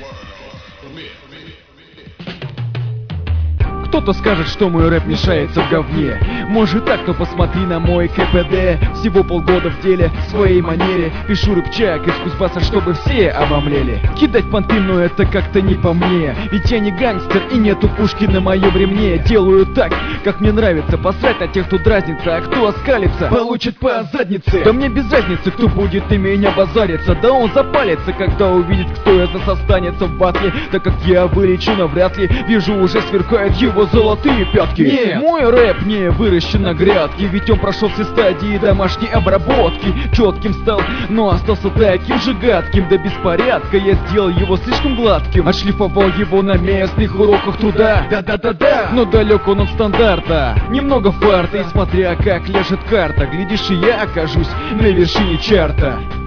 Кто-то скажет, что мой рэп мешается в говне. Может так, но посмотри на мой КПД. Всего полгода в деле, в своей манере. Пишу рыбчак из Кузбасса, чтобы все обомлели. Кидать понты, но это как-то не по мне. Ведь я не гангстер и нету пушки на моем ремне. Делаю так, как мне нравится. Посрать на тех, кто дразнится, а кто оскалится, получит по заднице. Да мне без разницы, кто будет и меня базариться. Да он запалится, когда увидит, кто из нас останется в батле. Так как я вылечу навряд ли. Вижу, уже сверкают его золотые пятки. Нет, мой рэп не выращен на грядке. Ведь он прошел все стадии домашней обработки. Четким стал, но остался таким же гадким. До беспорядка я сделал его слишком гладким. Отшлифовал его на местных уроках труда. Да-да-да-да. Но далек он от стандарта. Немного фарта, и смотря как ляжет карта, глядишь, и я окажусь на вершине чарта.